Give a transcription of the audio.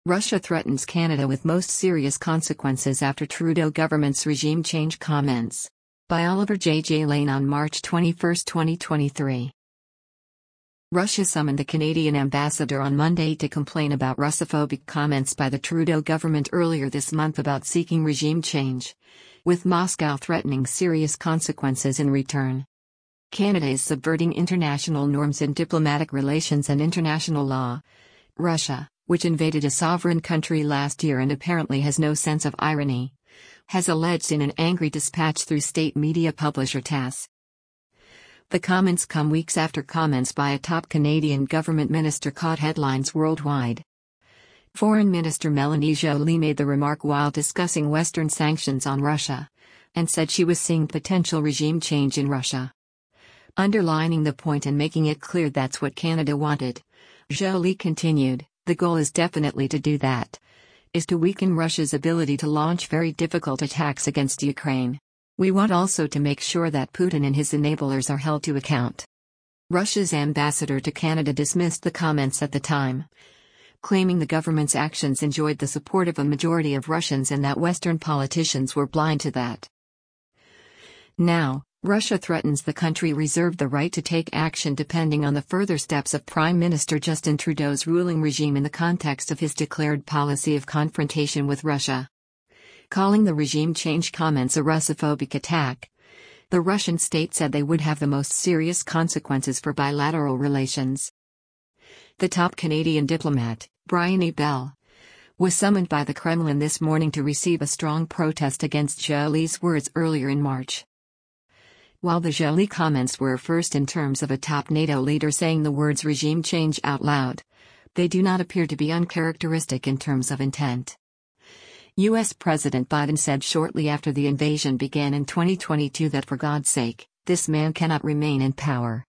Russia threatens Canada with most serious consequences after Trudeau government's regime change comments. By Oliver J. Lane on March 21, 2023. Russia summoned the Canadian ambassador on Monday to complain about Russophobic comments by the Trudeau government earlier this month about seeking regime change, with Moscow threatening serious consequences in return. Canada is subverting international norms in diplomatic relations and international law. Russia, which invaded a sovereign country last year and apparently has no sense of irony, has alleged in an angry dispatch through state media publisher TASS. The comments come weeks after comments by a top Canadian government minister caught headlines worldwide. Foreign Minister Mélanie Joly made the remark while discussing Western sanctions on Russia, and said she was seeing potential regime change in Russia. Underlining the point and making it clear that's what Canada wanted, Joly continued, "The goal is definitely to do that. Is to weaken Russia's ability to launch very difficult attacks against Ukraine. We want also to make sure that Putin and his enablers are held to account." Russia's ambassador to Canada dismissed the comments at the time, claiming the government's actions enjoyed the support of a majority of Russians and that Western politicians were blind to that. Now, Russia threatens the country reserved the right to take action depending on the further steps of Prime Minister Justin Trudeau's ruling regime in the context of his declared policy of confrontation with Russia. Calling the regime change comments a Russophobic attack, the Russian state said they would have the most serious consequences for bilateral relations. The top Canadian diplomat, Brian E. Bell, was summoned by the Kremlin this morning to receive a strong protest against Joly's words earlier in March. While the Joly comments were first in terms of a top NATO leader saying the words regime change out loud, they do not appear to be uncharacteristic in terms of intent. U.S. President Biden said shortly after the invasion began in 2022 that for God's sake, this man cannot remain in power.